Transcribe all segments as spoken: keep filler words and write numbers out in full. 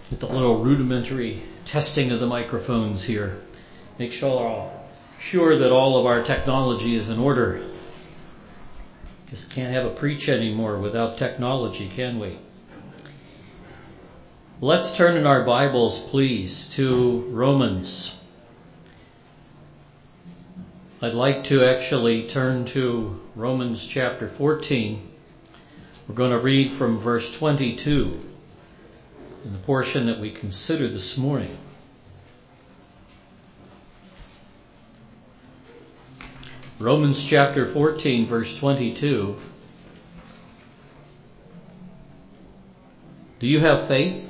With the little rudimentary testing of the microphones here. Make sure, sure that all of our technology is in order. Just can't have a preach anymore without technology, can we? Let's turn in our Bibles, please, to Romans. I'd like to actually turn to Romans chapter fourteen. We're going to read from verse twenty-two in the portion that we consider this morning. Romans chapter fourteen, verse twenty-two. Do you have faith?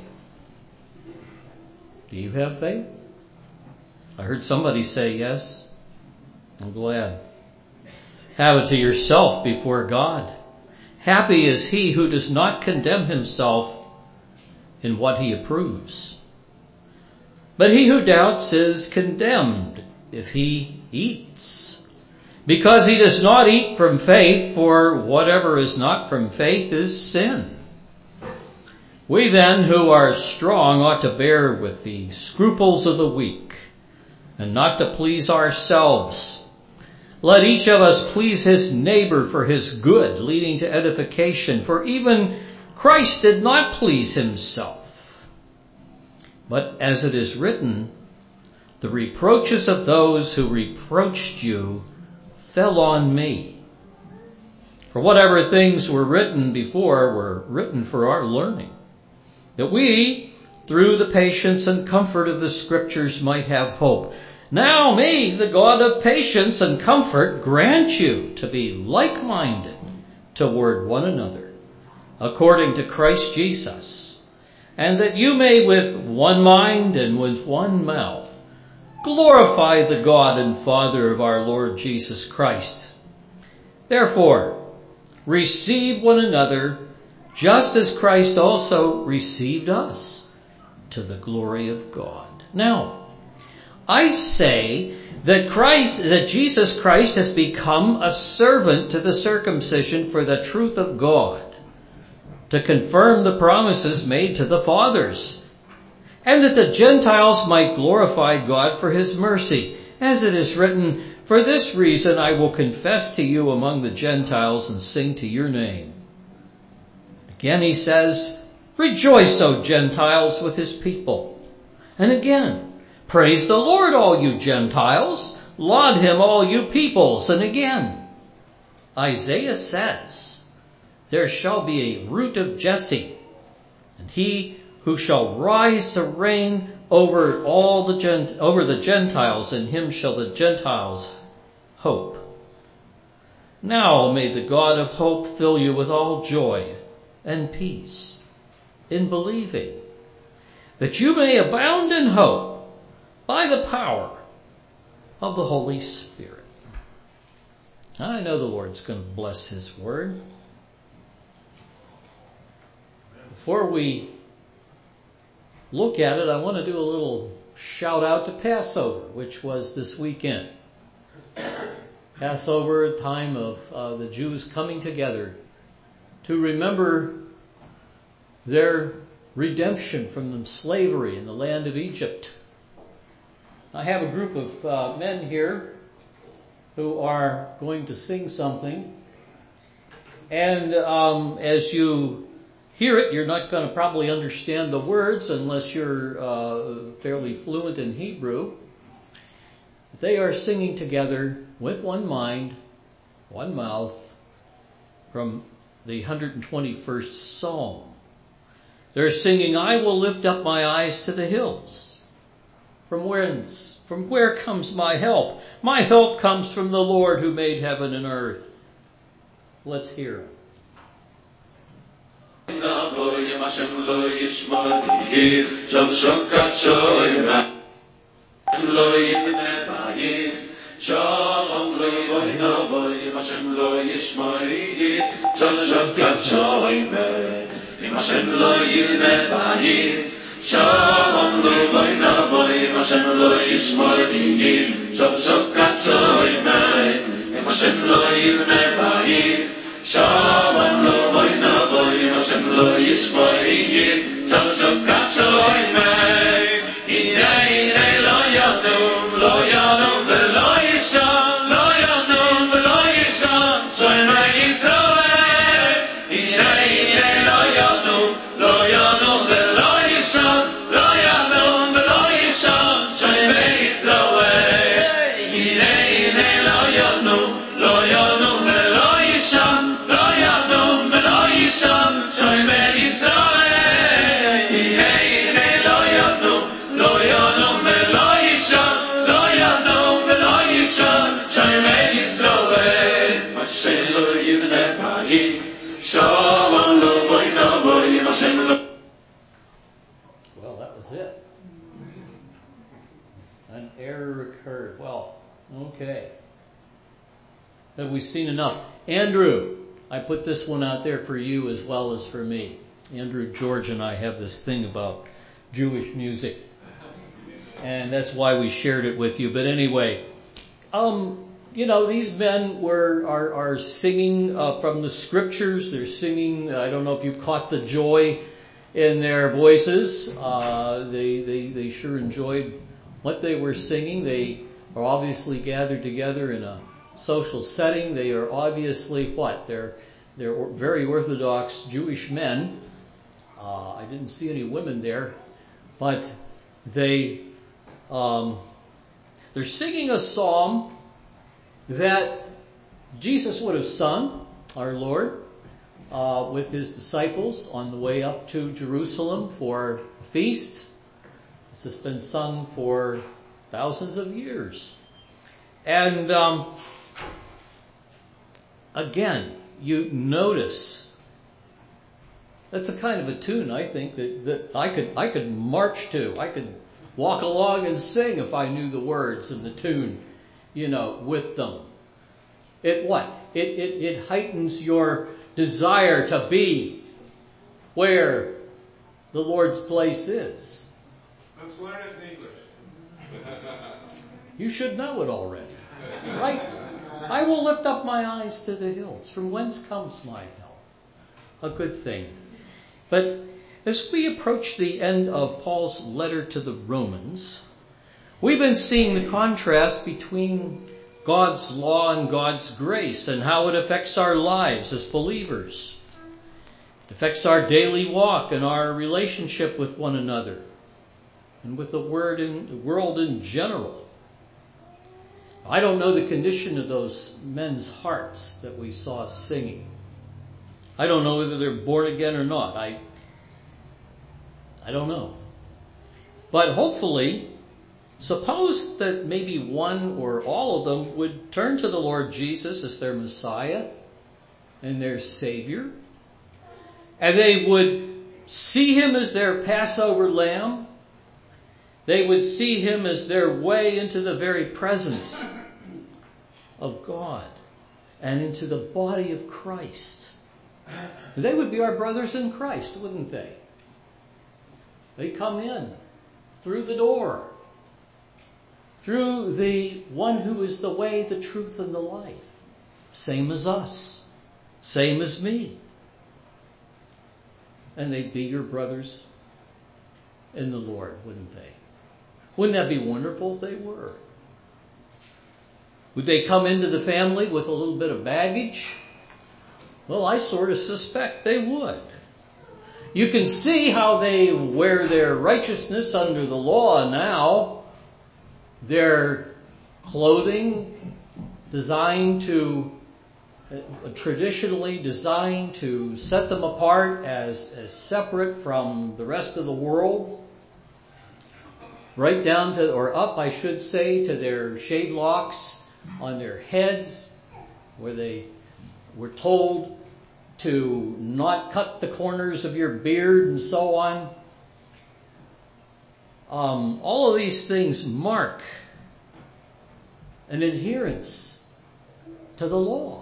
Do you have faith? I heard somebody say yes. I'm glad. Have it to yourself before God. Happy is he who does not condemn himself in what he approves. But he who doubts is condemned if he eats, because he does not eat from faith, for whatever is not from faith is sin. We then who are strong ought to bear with the scruples of the weak, and not to please ourselves. Let each of us please his neighbor for his good, leading to edification. For even Christ did not please himself. But as it is written, the reproaches of those who reproached you fell on me. For whatever things were written before were written for our learning, that we, through the patience and comfort of the Scriptures, might have hope. Now may the God of patience and comfort grant you to be like-minded toward one another, according to Christ Jesus, and that you may with one mind and with one mouth glorify the God and Father of our Lord Jesus Christ. Therefore, receive one another, just as Christ also received us, to the glory of God. Now, I say that Christ, that Jesus Christ has become a servant to the circumcision for the truth of God, to confirm the promises made to the fathers, and that the Gentiles might glorify God for his mercy. As it is written, for this reason I will confess to you among the Gentiles and sing to your name. Again he says, rejoice, O Gentiles, with his people. And again, praise the Lord, all you Gentiles. Laud him, all you peoples. And again, Isaiah says, there shall be a root of Jesse, and he who shall rise to reign over all the Gent- over the Gentiles, in him shall the Gentiles hope. Now may the God of hope fill you with all joy and peace in believing, that you may abound in hope by the power of the Holy Spirit. I know the Lord's going to bless his word. Before we look at it, I want to do a little shout out to Passover, which was this weekend. Passover, a time of uh, the Jews coming together to remember their redemption from the slavery in the land of Egypt. I have a group of uh, men here who are going to sing something. And um, as you hear it, you're not going to probably understand the words unless you're uh, fairly fluent in Hebrew. They are singing together with one mind, one mouth, from the one hundred twenty-first Psalm. They're singing, I will lift up my eyes to the hills. From whence, from where comes my help? My help comes from the Lord who made heaven and earth. Let's hear it. Shalom lo boy na boy, Hashem lo yishmor shop shop katsoy mai, Hashem lo yirne ba'is. Shalom lo boy na Elohim Hashem lo yishmari Shal katsoi mei Inei inei lo yadum Lo yadum velo yishon Lo yadum velo yishon Shoy mei Yisrael Inei inei lo yadum Lo yadum velo yishon Lo yadum velo yishon Shoy mei Yisrael Inei inei lo yadum Lo yadum velo yishon Lo yadum velo yishon Shoy mei Yisrael Inei inei lo yadum Lo yadum velo yishon Lo yadum velo yishon Shoy mei Yisrael Hashem lo yivne pa'is Shalom lo voy no voy Hashem lo Well, that was it. An error occurred. Well, okay. Have we seen enough? Andrew, I put this one out there for you as well as for me. Andrew, George, and I have this thing about Jewish music. And that's why we shared it with you. But anyway, um, you know, these men were, are, are singing uh, from the scriptures. They're singing, I don't know if you caught the joy in their voices. Uh, they, they, they sure enjoyed what they were singing. They are obviously gathered together in a social setting. They are obviously what? They're, they're very Orthodox Jewish men. Uh, I didn't see any women there, but they, um, they're singing a psalm that Jesus would have sung, our Lord, uh, with his disciples on the way up to Jerusalem for a feast. This has been sung for thousands of years. And, um, again, you notice that's a kind of a tune, I think, that, that I could, I could march to. I could walk along and sing if I knew the words and the tune, you know, with them. It what? It, it, it heightens your desire to be where the Lord's place is. Let's learn it in English. You should know it already, right? I will lift up my eyes to the hills. From whence comes my help? A good thing. But as we approach the end of Paul's letter to the Romans, we've been seeing the contrast between God's law and God's grace and how it affects our lives as believers. It affects our daily walk and our relationship with one another and with the word in, the world in general. I don't know the condition of those men's hearts that we saw singing. I don't know whether they're born again or not. I, I don't know. But hopefully, suppose that maybe one or all of them would turn to the Lord Jesus as their Messiah and their Savior, and they would see him as their Passover lamb. They would see him as their way into the very presence of God and into the body of Christ. They would be our brothers in Christ, wouldn't they? They come in through the door, through the one who is the way, the truth, and the life. Same as us. Same as me. And they'd be your brothers in the Lord, wouldn't they? Wouldn't that be wonderful if they were? Would they come into the family with a little bit of baggage? Well, I sort of suspect they would. You can see how they wear their righteousness under the law now. Their clothing designed to, uh, traditionally designed to set them apart as, as separate from the rest of the world. Right down to, or up, I should say, to their shaved locks on their heads, where they were told to not cut the corners of your beard and so on. Um, all of these things mark an adherence to the law.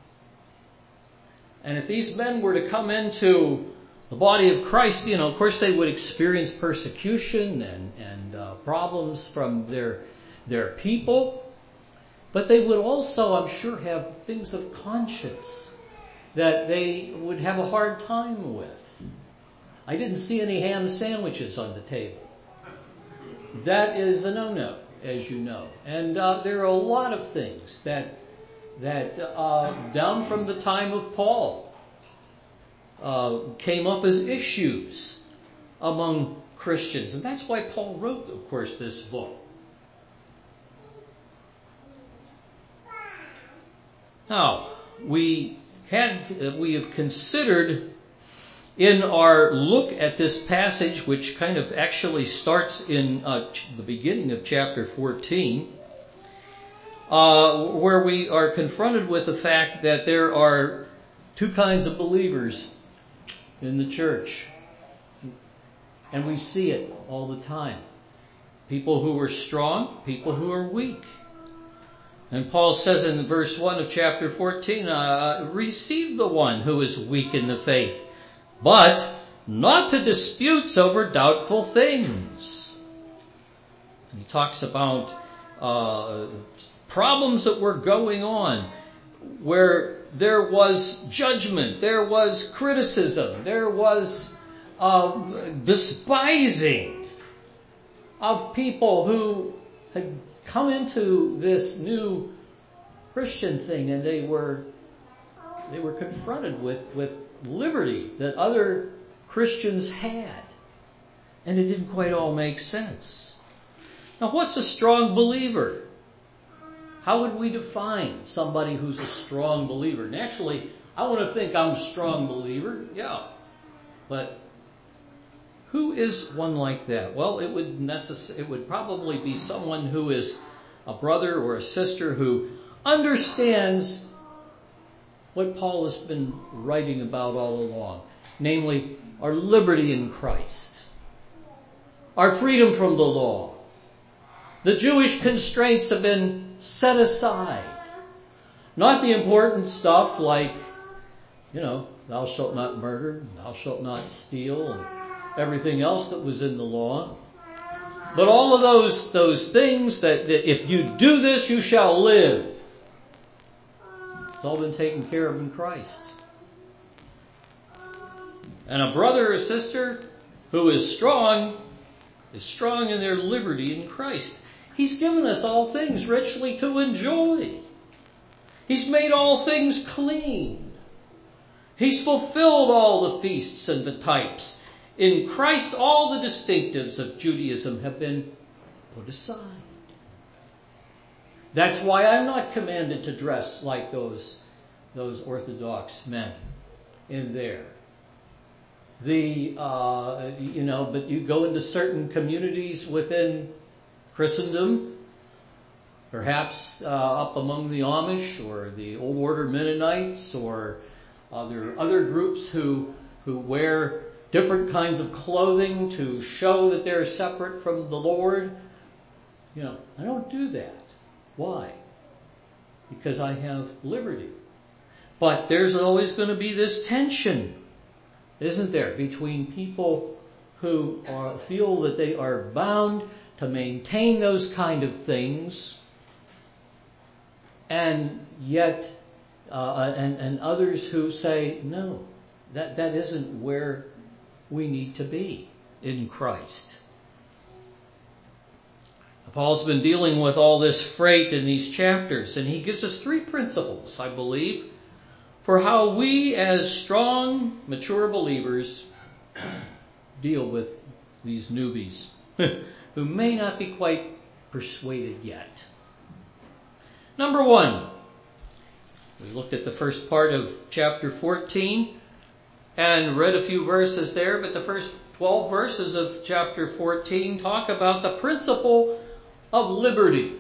And if these men were to come into the body of Christ, you know, of course they would experience persecution and, and uh, problems from their, their people. But they would also, I'm sure, have things of conscience that they would have a hard time with. I didn't see any ham sandwiches on the table. That is a no-no, as you know. And uh, there are a lot of things that that uh, down from the time of Paul uh, came up as issues among Christians. And that's why Paul wrote, of course, this book. Now, we had uh, we have considered in our look at this passage, which kind of actually starts in uh, the beginning of chapter fourteen, uh, where we are confronted with the fact that there are two kinds of believers in the church. And we see it all the time. People who are strong, people who are weak. And Paul says in verse one of chapter fourteen, uh, receive the one who is weak in the faith, but not to disputes over doubtful things. And he talks about uh problems that were going on where there was judgment, there was criticism, there was uh despising of people who had come into this new Christian thing, and they were they were confronted with, with liberty that other Christians had. And it didn't quite all make sense. Now, what's a strong believer? How would we define somebody who's a strong believer? Naturally, I want to think I'm a strong believer. Yeah. But who is one like that? Well, it would necess- it would probably be someone who is a brother or a sister who understands what Paul has been writing about all along, namely our liberty in Christ, our freedom from the law. The Jewish constraints have been set aside. Not the important stuff like, you know, thou shalt not murder, thou shalt not steal, and everything else that was in the law. But all of those, those things that, that if you do this, you shall live. It's all been taken care of in Christ. And a brother or sister who is strong is strong in their liberty in Christ. He's given us all things richly to enjoy. He's made all things clean. He's fulfilled all the feasts and the types. In Christ, all the distinctives of Judaism have been put aside. That's why I'm not commanded to dress like those, those Orthodox men in there. The, uh, you know, but you go into certain communities within Christendom, perhaps uh, up among the Amish or the Old Order Mennonites or other other groups who who wear different kinds of clothing to show that they're separate from the Lord. You know, I don't do that. Why? Because I have liberty. But there's always going to be this tension, isn't there, between people who are, feel that they are bound to maintain those kind of things, and yet, uh, and, and others who say, no, that, that isn't where we need to be in Christ. Paul's been dealing with all this freight in these chapters, and he gives us three principles, I believe, for how we as strong, mature believers deal with these newbies who may not be quite persuaded yet. Number one, we looked at the first part of chapter fourteen and read a few verses there, but the first twelve verses of chapter fourteen talk about the principle of liberty.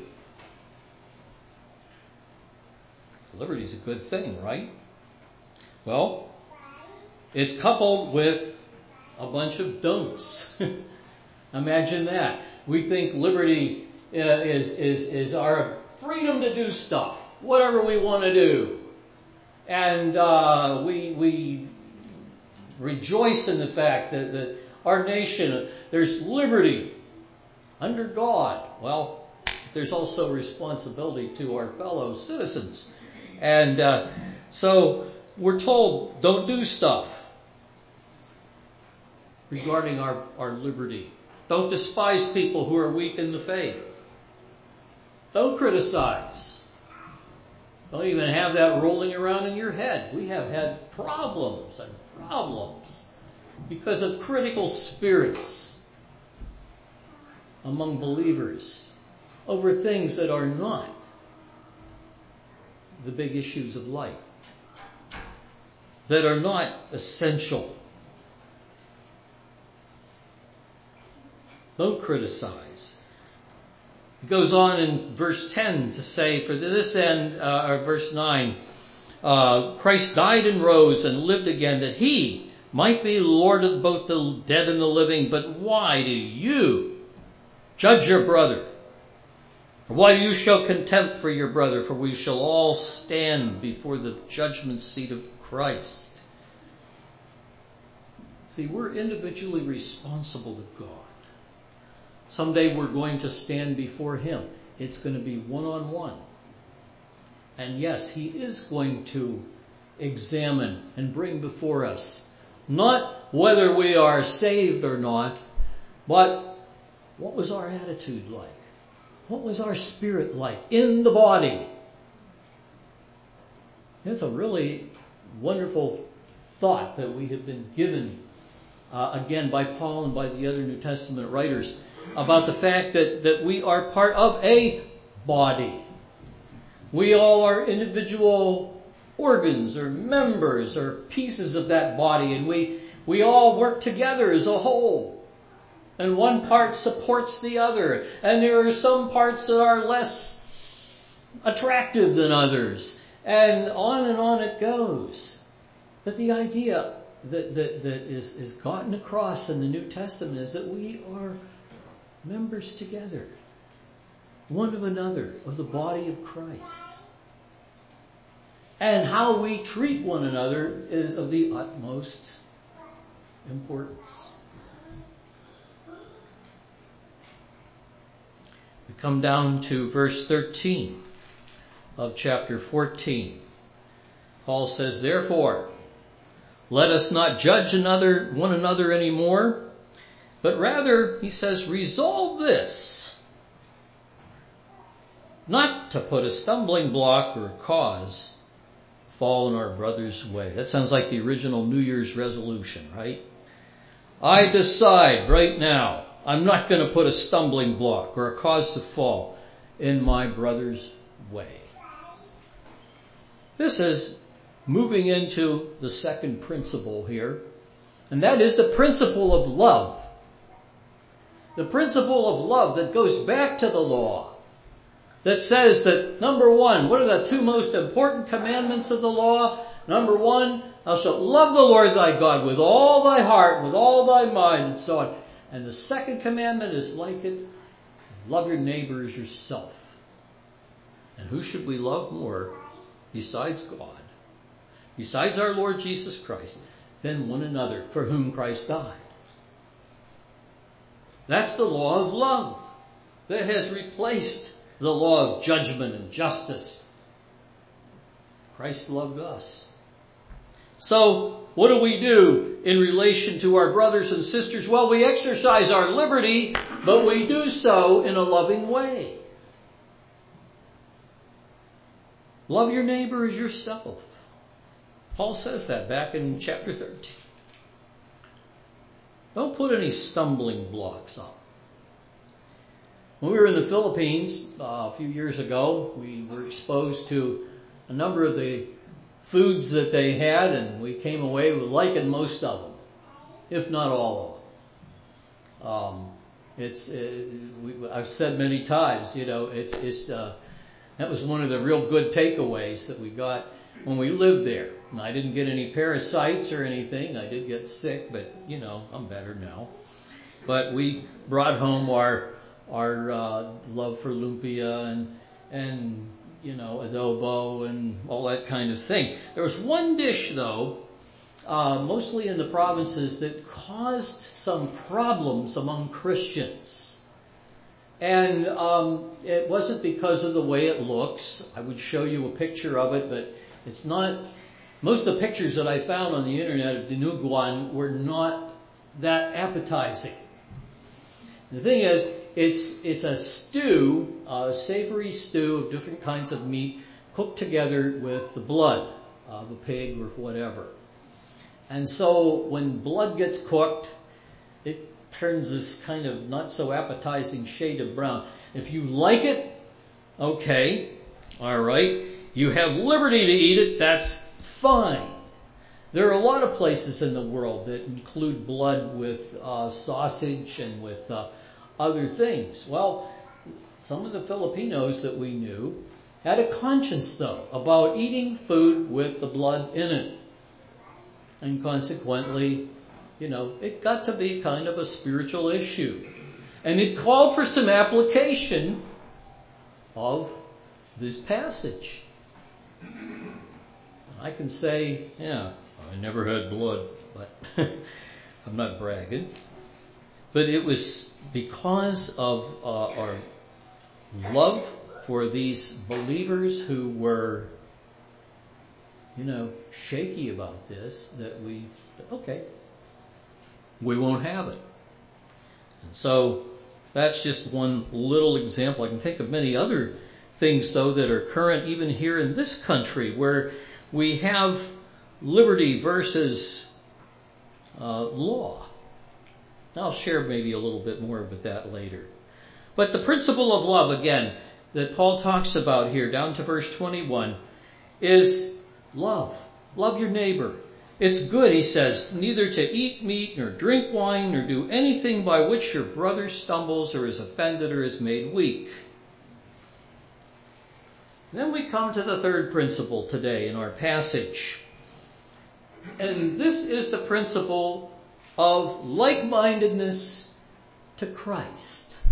Liberty is a good thing, right? Well, it's coupled with a bunch of don'ts. Imagine that. We think liberty uh, is, is, is our freedom to do stuff, whatever we want to do. And uh, we, we rejoice in the fact that, that our nation, there's liberty under God. Well, there's also responsibility to our fellow citizens. And uh, so we're told, don't do stuff regarding our, our liberty. Don't despise people who are weak in the faith. Don't criticize. Don't even have that rolling around in your head. We have had problems and problems because of critical spirits among believers over things that are not the big issues of life, that are not essential. Don't criticize. It goes on in verse ten to say, for this end, uh, or verse nine, uh, Christ died and rose and lived again, that he might be Lord of both the dead and the living. But why do you judge your brother? Or why do you show contempt for your brother? For we shall all stand before the judgment seat of Christ. See, we're individually responsible to God. Someday we're going to stand before him. It's going to be one-on-one. And yes, he is going to examine and bring before us not whether we are saved or not, but what was our attitude like? What was our spirit like in the body? It's a really wonderful thought that we have been given, uh, again, by Paul and by the other New Testament writers, about the fact that, that we are part of a body. We all are individual organs or members or pieces of that body, and we, we all work together as a whole. And one part supports the other, and there are some parts that are less attractive than others, and on and on it goes. But the idea that, that, that is, is gotten across in the New Testament is that we are members together, one of another, of the body of Christ. And how we treat one another is of the utmost importance. We come down to verse thirteen of chapter fourteen. Paul says, therefore, let us not judge another, one another anymore, but rather, he says, resolve this, not to put a stumbling block or a cause fall in our brother's way. That sounds like the original New Year's resolution, right? I decide right now, I'm not going to put a stumbling block or a cause to fall in my brother's way. This is moving into the second principle here, and that is the principle of love. The principle of love that goes back to the law, that says that, number one, what are the two most important commandments of the law? Number one, thou shalt love the Lord thy God with all thy heart, with all thy mind, and so on. And the second commandment is like it, love your neighbor as yourself. And who should we love more besides God, besides our Lord Jesus Christ, than one another for whom Christ died? That's the law of love that has replaced the law of judgment and justice. Christ loved us. So, what do we do in relation to our brothers and sisters? Well, we exercise our liberty, but we do so in a loving way. Love your neighbor as yourself. Paul says that back in chapter thirteen. Don't put any stumbling blocks up. When we were in the Philippines uh, a few years ago, we were exposed to a number of the foods that they had, and we came away with liking most of them, if not all of them. Um, it's uh, we, I've said many times, you know, it's it's uh, that was one of the real good takeaways that we got when we lived there. And I didn't get any parasites or anything. I did get sick, but you know, I'm better now. But we brought home our our uh, love for lumpia and and you know, adobo and all that kind of thing. There was one dish though, uh, mostly in the provinces, that caused some problems among Christians. And um, it wasn't because of the way it looks. I would show you a picture of it, but it's not Most of the pictures that I found on the internet of dinuguan were not that appetizing. The thing is, it's it's a stew, a savory stew of different kinds of meat cooked together with the blood of a pig or whatever. And so when blood gets cooked, it turns this kind of not so appetizing shade of brown. If you like it, okay, all right. You have liberty to eat it, that's fine. There are a lot of places in the world that include blood with uh, sausage and with uh, other things. Well, some of the Filipinos that we knew had a conscience, though, about eating food with the blood in it. And consequently, you know, it got to be kind of a spiritual issue. And it called for some application of this passage. I can say, yeah, I never had blood, but I'm not bragging. But it was because of uh, our love for these believers who were, you know, shaky about this that we, okay, we won't have it. And so that's just one little example. I can think of many other things, though, that are current even here in this country where we have liberty versus uh, law. I'll share maybe a little bit more with that later. But the principle of love, again, that Paul talks about here, down to verse twenty-one, is love. Love your neighbor. It's good, he says, neither to eat meat, nor drink wine, nor do anything by which your brother stumbles or is offended or is made weak. Then we come to the third principle today in our passage. And this is the principle of like-mindedness to Christ.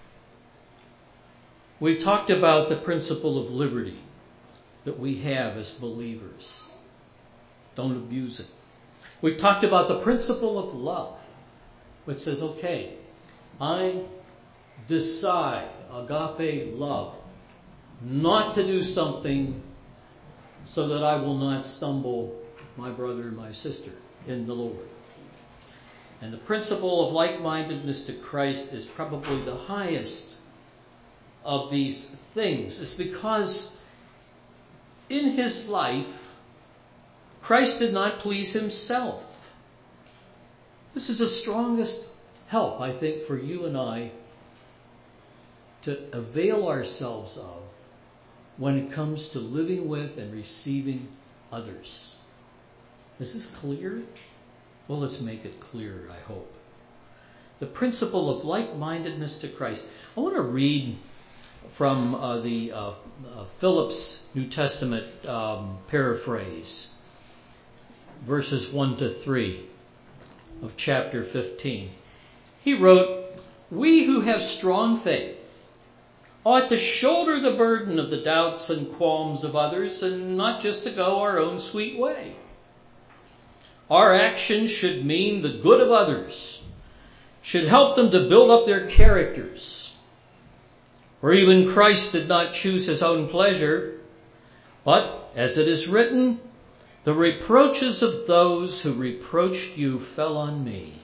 We've talked about the principle of liberty that we have as believers. Don't abuse it. We've talked about the principle of love, which says, okay, I decide, agape love, not to do something so that I will not stumble my brother and my sister in the Lord. And the principle of like-mindedness to Christ is probably the highest of these things. It's because in his life, Christ did not please himself. This is the strongest help, I think, for you and I to avail ourselves of when it comes to living with and receiving others. Is this clear? Well, let's make it clearer, I hope. The principle of like-mindedness to Christ. I want to read from uh, the uh, uh, Phillips New Testament um, paraphrase, verses one to three of chapter fifteen. He wrote, "We who have strong faith ought to shoulder the burden of the doubts and qualms of others and not just to go our own sweet way. Our actions should mean the good of others, should help them to build up their characters. For even Christ did not choose his own pleasure, but, as it is written, the reproaches of those who reproached you fell on me."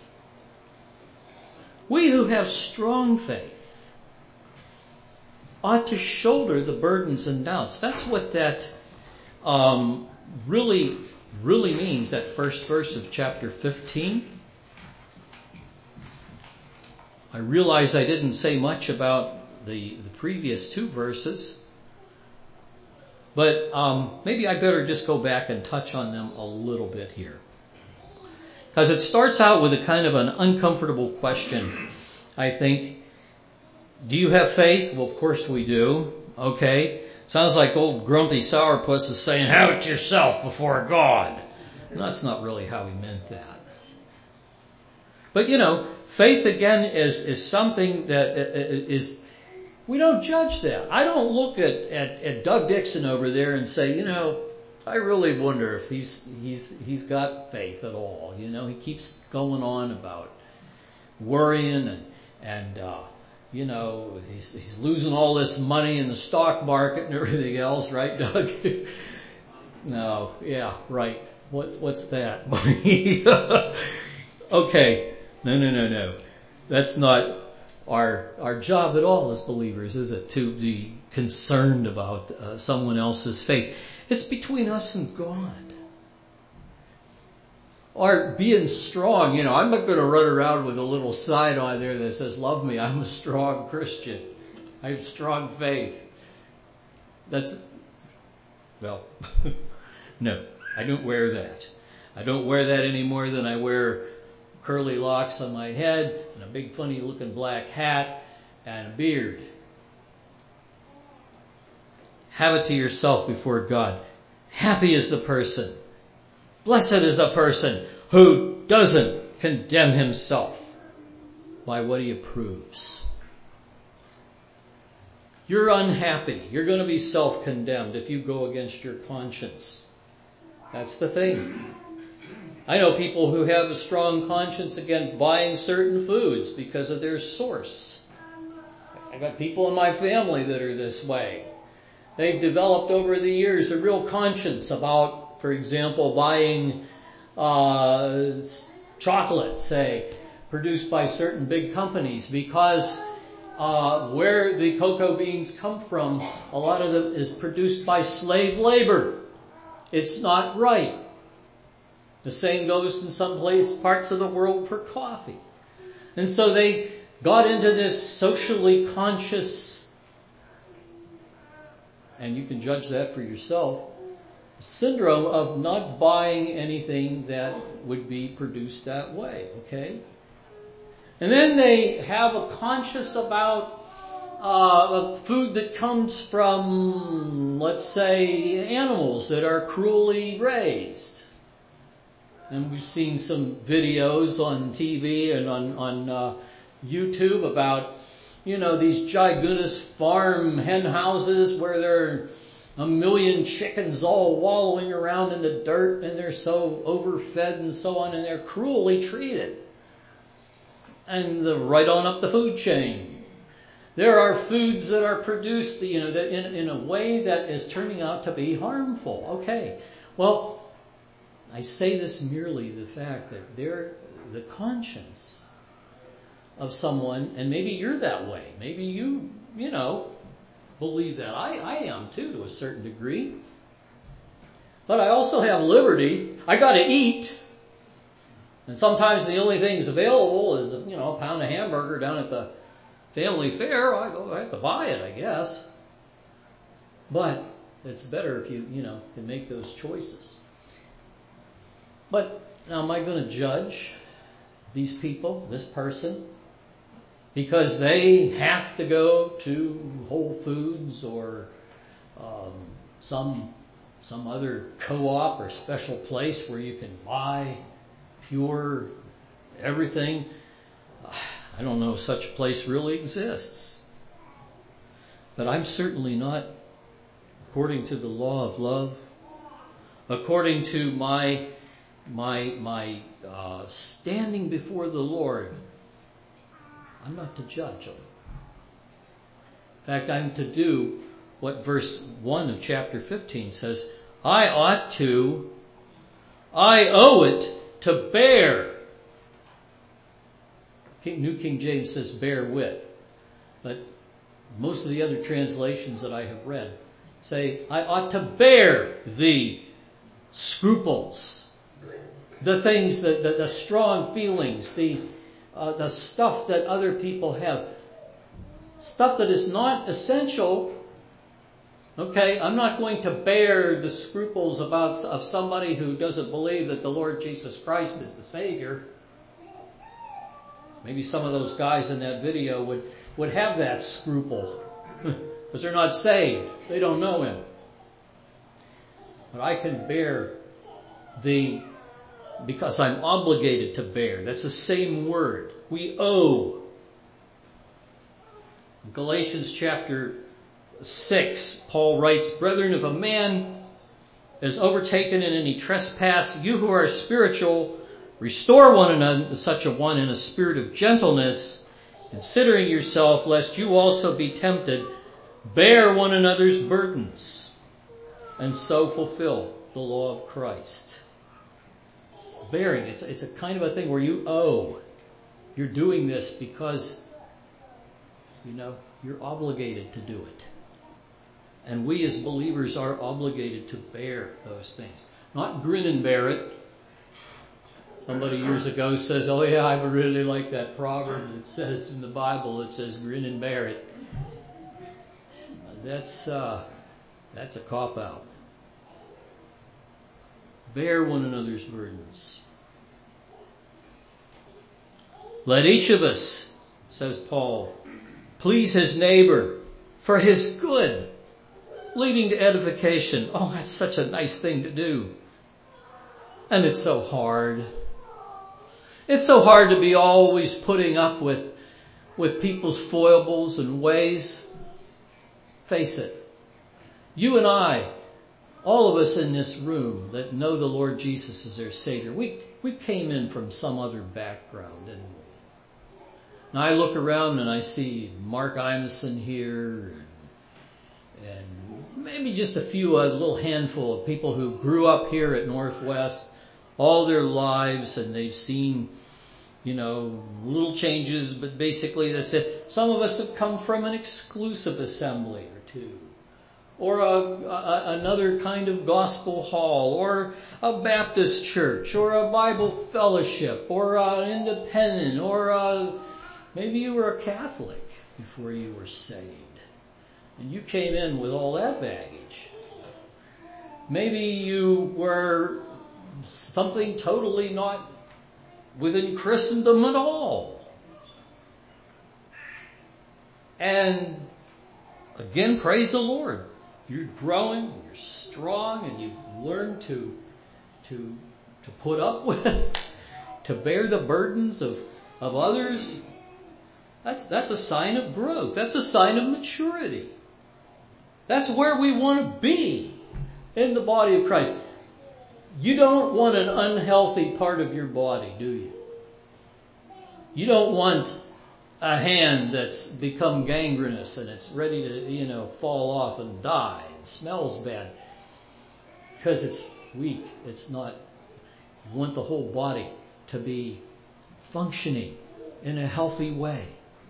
We who have strong faith ought to shoulder the burdens and doubts. That's what that um, really, really means, that first verse of chapter fifteen. I realize I didn't say much about the, the previous two verses, but um, maybe I better just go back and touch on them a little bit here. Because it starts out with a kind of an uncomfortable question, I think. Do you have faith? Well, of course we do. Okay. Sounds like old grumpy sourpuss is saying, have it yourself before God. And that's not really how he meant that. But you know, faith again is, is something that is, we don't judge that. I don't look at, at, at Doug Dixon over there and say, you know, I really wonder if he's, he's, he's got faith at all. You know, he keeps going on about worrying and, and, uh, you know, he's, he's losing all this money in the stock market and everything else, right, Doug? No, yeah, right. What's, what's that? Okay. No, no, no, no. That's not our, our job at all as believers, is it? To be concerned about uh, someone else's faith. It's between us and God. Or being strong, you know, I'm not going to run around with a little sign on there that says, love me, I'm a strong Christian. I have strong faith. That's, well, no, I don't wear that. I don't wear that any more than I wear curly locks on my head and a big funny looking black hat and a beard. Have it to yourself before God. Happy is the person. Blessed is the person who doesn't condemn himself by what he approves. You're unhappy. You're going to be self-condemned if you go against your conscience. That's the thing. I know people who have a strong conscience against buying certain foods because of their source. I've got people in my family that are this way. They've developed over the years a real conscience about, for example, buying uh chocolate, say, produced by certain big companies because uh where the cocoa beans come from, a lot of them is produced by slave labor. It's not right. The same goes in some place, parts of the world for coffee. And so they got into this socially conscious, and you can judge that for yourself, syndrome of not buying anything that would be produced that way, okay? And then they have a conscience about uh food that comes from, let's say, animals that are cruelly raised. And we've seen some videos on T V and on, on uh YouTube about, you know, these gigantous farm hen houses where there are a million chickens all wallowing around in the dirt and they're so overfed and so on, and they're cruelly treated. And the, right on up the food chain. There are foods that are produced, you know, that in, in a way that is turning out to be harmful. Okay. Well, I say this merely the fact that they're the conscience of someone, and maybe you're that way. Maybe you, you know, believe that. I, I am too, to a certain degree. But I also have liberty. I gotta eat. And sometimes the only things available is, you know, a pound of hamburger down at the family fair. I, I have to buy it, I guess. But it's better if you, you know, can make those choices. But now, am I going to judge these people, this person, because they have to go to Whole Foods or um, some some other co-op or special place where you can buy pure everything? I don't know if such a place really exists. But I'm certainly not, according to the law of love, according to my my my uh standing before the Lord, I'm not to judge them. In fact, I'm to do what verse one of chapter fifteen says. I ought to, I owe it to bear. King, New King James says bear with. But most of the other translations that I have read say, I ought to bear the scruples. The things, that the, the strong feelings, the uh, the stuff that other people have. Stuff that is not essential. Okay, I'm not going to bear the scruples about of somebody who doesn't believe that the Lord Jesus Christ is the Savior. Maybe some of those guys in that video would, would have that scruple. Because they're not saved. They don't know Him. But I can bear the, because I'm obligated to bear. That's the same word. We owe. In Galatians chapter six, Paul writes, Brethren, if a man is overtaken in any trespass, you who are spiritual, restore one another, such a one in a spirit of gentleness, considering yourself, lest you also be tempted. Bear one another's burdens, and so fulfill the law of Christ. Bearing, it's, it's a kind of a thing where you owe. You're doing this because, you know, you're obligated to do it. And we as believers are obligated to bear those things. Not grin and bear it. Somebody years ago says, oh yeah, I really like that proverb that says in the Bible, it says grin and bear it. That's, uh, that's a cop-out. Bear one another's burdens. Let each of us, says Paul, please his neighbor for his good, leading to edification. Oh, that's such a nice thing to do. And it's so hard. It's so hard to be always putting up with, with people's foibles and ways. Face it. You and I, all of us in this room that know the Lord Jesus as their Savior, we, we came in from some other background, didn't we? Now I look around and I see Mark Imeson here and, and maybe just a few, a little handful of people who grew up here at Northwest all their lives, and they've seen, you know, little changes, but basically that's it. Some of us have come from an exclusive assembly or two, or a, a, another kind of gospel hall, or a Baptist church, or a Bible fellowship, or an independent, or a, maybe you were a Catholic before you were saved, and you came in with all that baggage. Maybe you were something totally not within Christendom at all. And again, praise the Lord. You're growing, you're strong, and you've learned to, to, to put up with, to bear the burdens of, of others. That's, that's a sign of growth. That's a sign of maturity. That's where we want to be in the body of Christ. You don't want an unhealthy part of your body, do you? You don't want a hand that's become gangrenous and it's ready to, you know, fall off and die and smells bad because it's weak. It's not. You want the whole body to be functioning in a healthy way.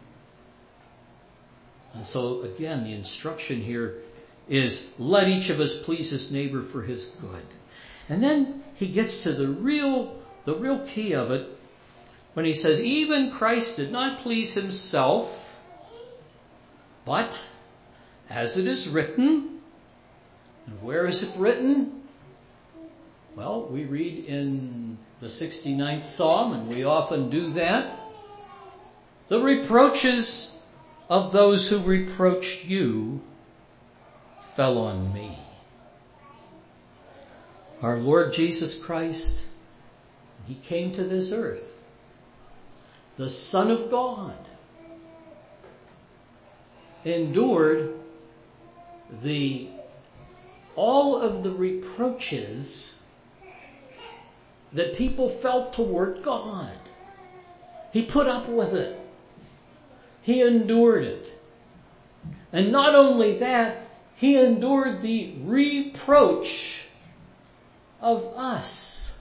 And so again, the instruction here is let each of us please his neighbor for his good. And then he gets to the real, the real key of it when he says, even Christ did not please himself, but as it is written, and where is it written? Well, we read in the sixty-ninth Psalm, and we often do that. The reproaches of those who reproached you fell on me. Our Lord Jesus Christ, he came to this earth, the Son of God, endured the, all of the reproaches that people felt toward God. He put up with it. He endured it. And not only that, he endured the reproach of us.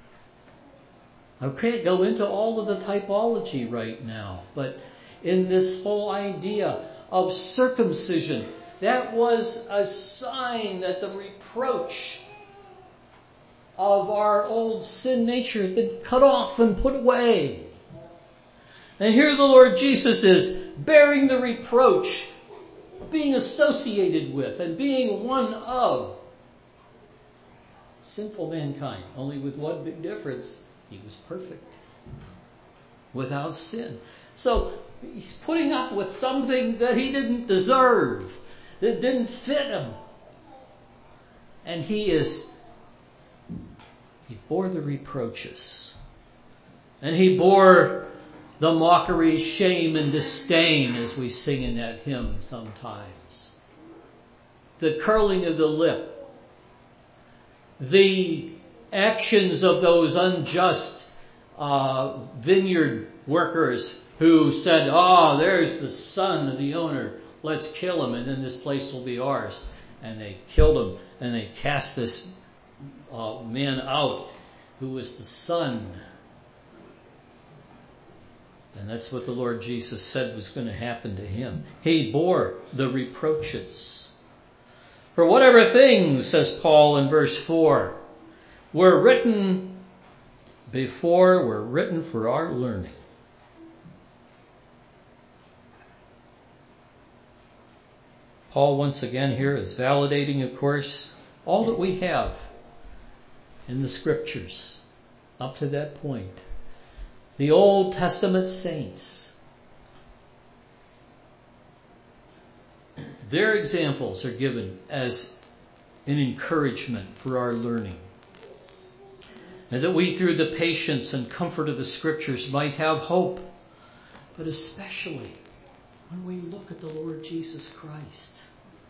I can't go into all of the typology right now, but in this whole idea of circumcision, that was a sign that the reproach of our old sin nature had been cut off and put away. And here the Lord Jesus is bearing the reproach, being associated with and being one of sinful mankind, only with one big difference. He was perfect, without sin. So he's putting up with something that he didn't deserve, that didn't fit him. And he is, he bore the reproaches. And he bore the mockery, shame, and disdain, as we sing in that hymn sometimes. The curling of the lip. The actions of those unjust uh vineyard workers who said, oh, there's the son of the owner, let's kill him and then this place will be ours. And they killed him and they cast this uh, man out who was the son. And that's what the Lord Jesus said was going to happen to him. He bore the reproaches. For whatever things, says Paul in verse four, were written before, were written for our learning. Paul once again here is validating, of course, all that we have in the scriptures up to that point. The Old Testament saints, their examples are given as an encouragement for our learning. And that we, through the patience and comfort of the scriptures, might have hope. But especially when we look at the Lord Jesus Christ.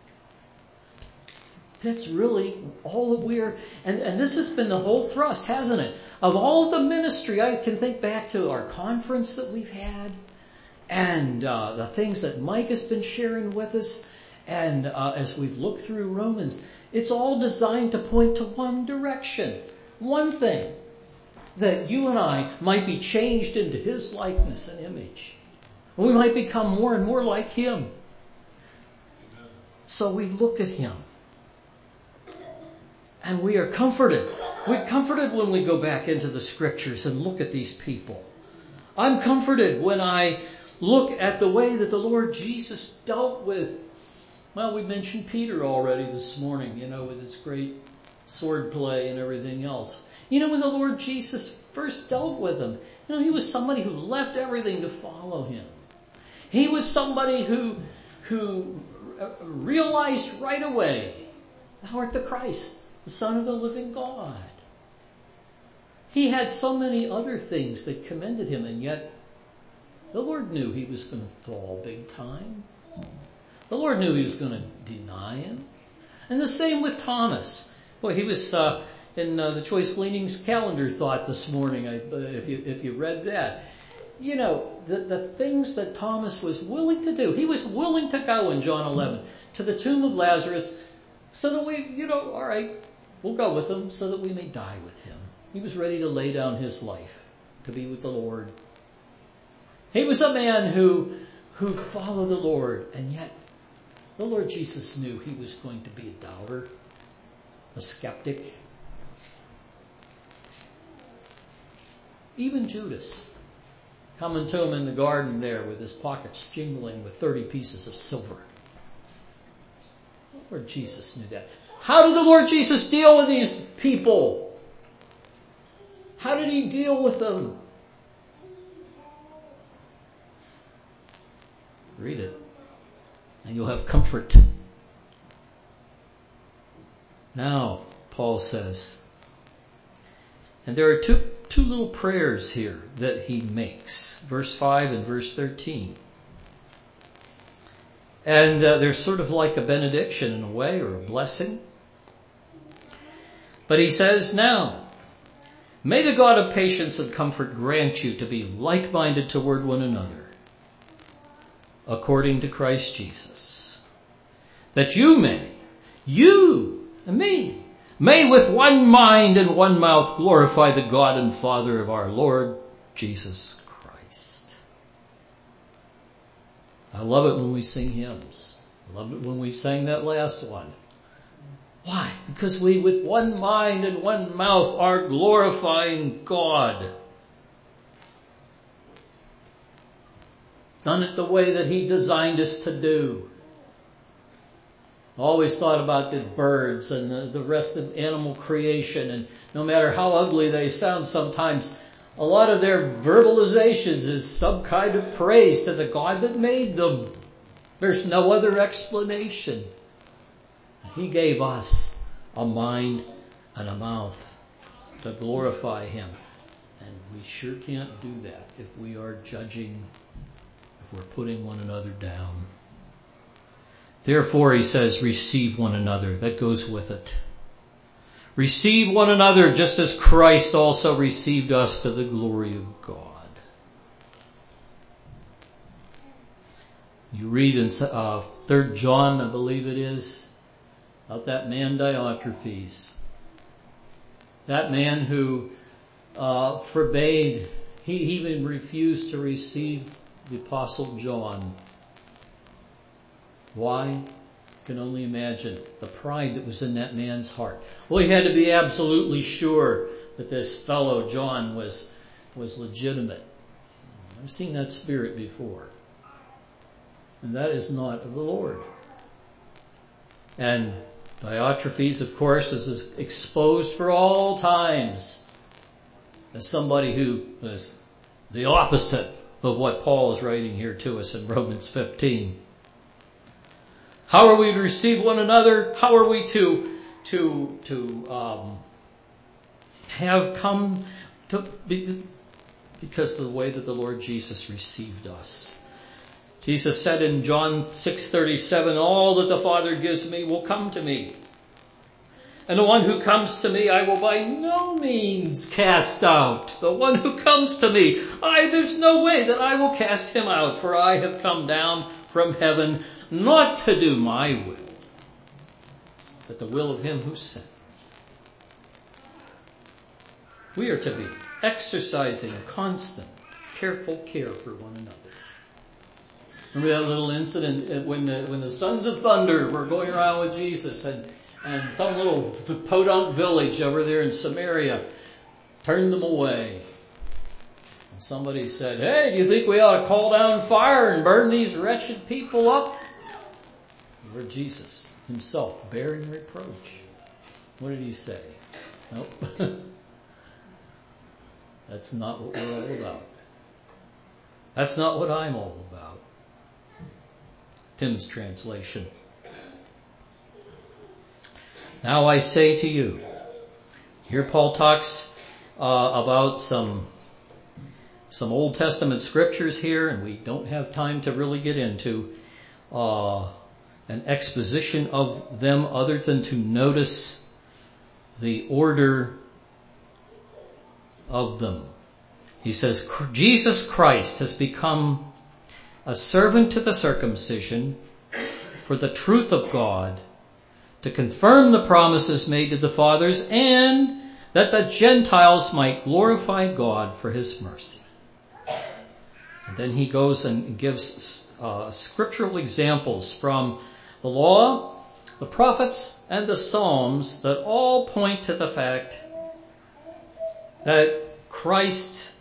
That's really all that we are, and, and this has been the whole thrust, hasn't it? Of all of the ministry, I can think back to our conference that we've had, and uh, the things that Mike has been sharing with us, and uh, as we've looked through Romans, it's all designed to point to one direction, one thing, that you and I might be changed into His likeness and image. We might become more and more like Him. So we look at Him. And we are comforted. We're comforted when we go back into the scriptures and look at these people. I'm comforted when I look at the way that the Lord Jesus dealt with, well, we mentioned Peter already this morning, you know, with his great sword play and everything else. You know, when the Lord Jesus first dealt with him, you know, he was somebody who left everything to follow him. He was somebody who, who realized right away, thou art the Christ, the Son of the living God. He had so many other things that commended him, and yet the Lord knew he was going to fall big time. The Lord knew he was going to deny him. And the same with Thomas. Boy, he was uh, in uh, the Choice Gleanings calendar thought this morning, I, uh, if you if you read that. You know, the, the things that Thomas was willing to do. He was willing to go in John eleven to the tomb of Lazarus so that we, you know, all right, we'll go with him so that we may die with him. He was ready to lay down his life to be with the Lord. He was a man who, who followed the Lord, and yet the Lord Jesus knew he was going to be a doubter, a skeptic. Even Judas, coming to him in the garden there with his pockets jingling with thirty pieces of silver. The Lord Jesus knew that. How did the Lord Jesus deal with these people? How did he deal with them? Read it, and you'll have comfort. Now, Paul says, and there are two, two little prayers here that he makes, verse five and verse thirteen. And uh, they're sort of like a benediction in a way, or a blessing. But he says, now, may the God of patience and comfort grant you to be like-minded toward one another, according to Christ Jesus, that you may, you and me, may with one mind and one mouth glorify the God and Father of our Lord Jesus Christ. I love it when we sing hymns. I love it when we sang that last one. Why? Because we with one mind and one mouth are glorifying God. Done it the way that he designed us to do. Always thought about the birds and the, the rest of animal creation, and no matter how ugly they sound sometimes, a lot of their verbalizations is some kind of praise to the God that made them. There's no other explanation. He gave us a mind and a mouth to glorify him. And we sure can't do that if we are judging, if we're putting one another down. Therefore, he says, receive one another. That goes with it. Receive one another just as Christ also received us to the glory of God. You read in uh, Third John, I believe it is, about that man Diotrephes. That man who uh, forbade, he even refused to receive the Apostle John. Why? You can only imagine the pride that was in that man's heart. Well, he had to be absolutely sure that this fellow John was, was legitimate. I've seen that spirit before. And that is not of the Lord. And Diotrephes, of course, is exposed for all times as somebody who was the opposite of what Paul is writing here to us in Romans fifteen. How are we to receive one another? How are we to, to, to, um, have come to be, because of the way that the Lord Jesus received us. Jesus said in John six thirty-seven, all that the Father gives me will come to me. And the one who comes to me I will by no means cast out. The one who comes to me, I, there's no way that I will cast him out, for I have come down from heaven not to do my will, but the will of him who sent me. We are to be exercising constant, careful care for one another. Remember that little incident when the, when the sons of thunder were going around with Jesus, and, and some little podunk village over there in Samaria turned them away. And somebody said, hey, do you think we ought to call down fire and burn these wretched people up? Lord Jesus himself bearing reproach. What did he say? Nope. That's not what we're all about. That's not what I'm all about. Tim's translation. Now I say to you, here Paul talks uh, about some some Old Testament scriptures here, and we don't have time to really get into uh, an exposition of them other than to notice the order of them. He says, Jesus Christ has become a servant to the circumcision for the truth of God, to confirm the promises made to the fathers, and that the Gentiles might glorify God for his mercy. And then he goes and gives uh, scriptural examples from the law, the prophets, and the Psalms that all point to the fact that Christ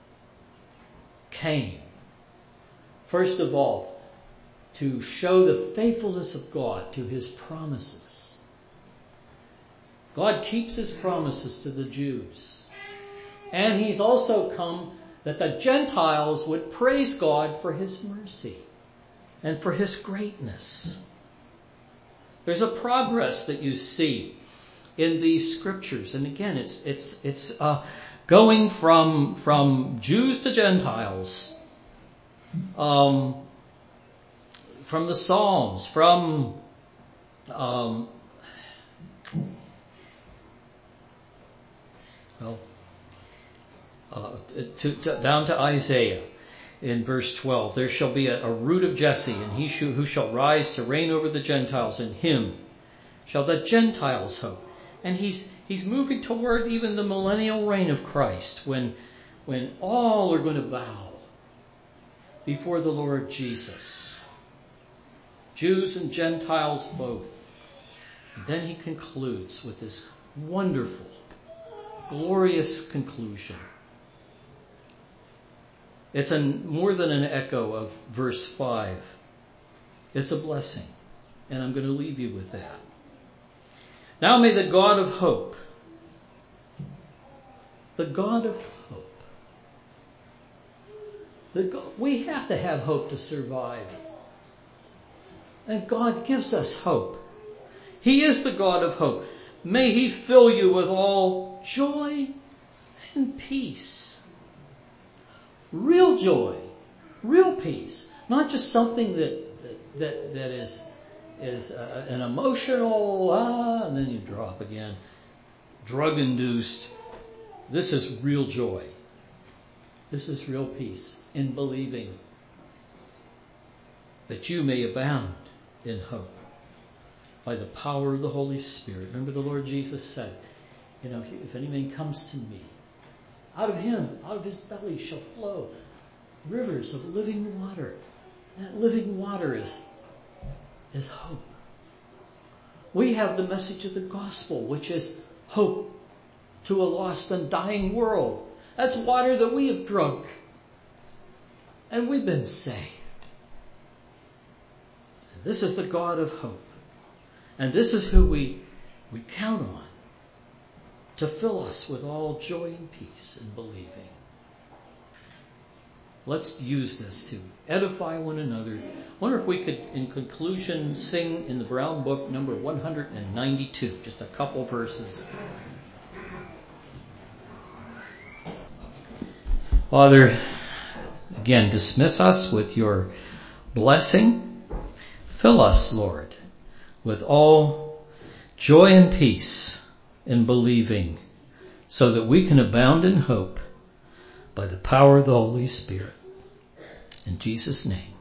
came, first of all, to show the faithfulness of God to his promises. God keeps his promises to the Jews. And he's also come that the Gentiles would praise God for his mercy and for his greatness. There's a progress that you see in these scriptures. And again, it's, it's, it's, uh, going from, from Jews to Gentiles, um, from the Psalms, from, um, well, uh, to, to, down to Isaiah in verse twelve. There shall be a, a root of Jesse, and he sh- who shall rise to reign over the Gentiles, and him shall the Gentiles hope. And he's, he's moving toward even the millennial reign of Christ, when, when all are going to bow before the Lord Jesus. Jews and Gentiles both. And then he concludes with this wonderful, glorious conclusion. It's a, more than an echo of verse five. It's a blessing. And I'm going to leave you with that. Now may the God of hope, the God of hope, the God, we have to have hope to survive. And God gives us hope. He is the God of hope. May he fill you with all joy and peace. Real joy, real peace. Not just something that, that, that is is uh, an emotional, ah, and then you drop again, drug-induced. This is real joy. This is real peace in believing that you may abound in hope by the power of the Holy Spirit. Remember the Lord Jesus said, You know, if any man comes to me, out of him, out of his belly shall flow rivers of living water. That living water is, is hope. We have the message of the gospel, which is hope to a lost and dying world. That's water that we have drunk. And we've been saved. This is the God of hope. And this is who we, we count on to fill us with all joy and peace in believing. Let's use this to edify one another. I wonder if we could, in conclusion, sing in the Brown Book number one hundred ninety-two, just a couple verses. Father, again, dismiss us with your blessing. Fill us, Lord, with all joy and peace in believing, so that we can abound in hope by the power of the Holy Spirit. In Jesus' name.